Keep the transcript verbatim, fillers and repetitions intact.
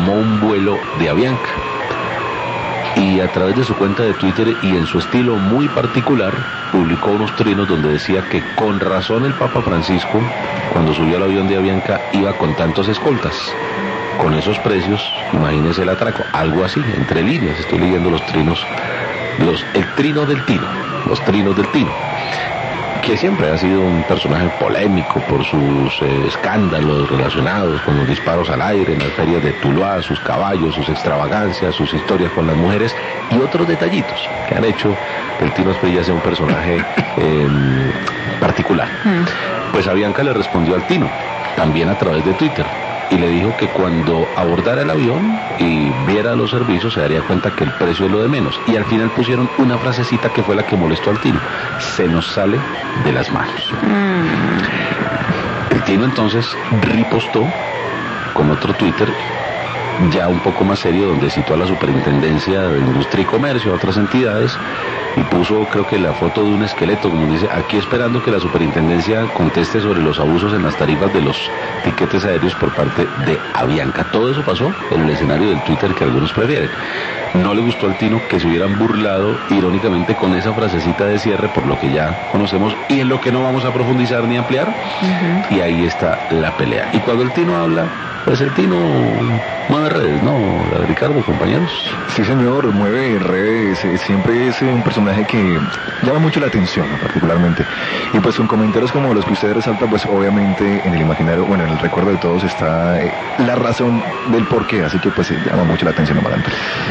tomó un vuelo de Avianca. Y a través de su cuenta de Twitter y en su estilo muy particular, publicó unos trinos donde decía que con razón el Papa Francisco, cuando subió al avión de Avianca, iba con tantos escoltas. Con esos precios, imagínese el atraco, algo así, entre líneas, estoy leyendo los trinos, los, el trino del tino, los trinos del tino, que siempre ha sido un personaje polémico por sus eh, escándalos relacionados con los disparos al aire en las ferias de Tuluá, sus caballos, sus extravagancias, sus historias con las mujeres y otros detallitos que han hecho que el Tino Asprilla sea un personaje eh, particular. Mm. Pues Avianca le respondió al Tino, también a través de Twitter, y le dijo que cuando abordara el avión y viera los servicios se daría cuenta que el precio es lo de menos. Y al final pusieron una frasecita que fue la que molestó al Tino: se nos sale de las manos. Mm. El Tino entonces ripostó con otro Twitter ya un poco más serio, donde citó a la Superintendencia de Industria y Comercio, a otras entidades, y puso, creo que la foto de un esqueleto, como dice, aquí esperando que la Superintendencia conteste sobre los abusos en las tarifas de los tiquetes aéreos por parte de Avianca. Todo eso pasó en el escenario del Twitter que algunos prefieren. No le gustó al Tino que se hubieran burlado irónicamente con esa frasecita de cierre, por lo que ya conocemos y en lo que no vamos a profundizar ni ampliar. Uh-huh. Y ahí está la pelea. Y cuando el Tino habla, pues el Tino mueve redes, ¿no, Ricardo, compañeros? Sí, señor, mueve redes, eh, siempre es un personaje que llama mucho la atención, ¿no? Particularmente. Y pues con comentarios como los que ustedes resaltan, pues obviamente en el imaginario, bueno, en el recuerdo de todos está eh, la razón del porqué, así que pues eh, llama mucho la atención, Amaranta.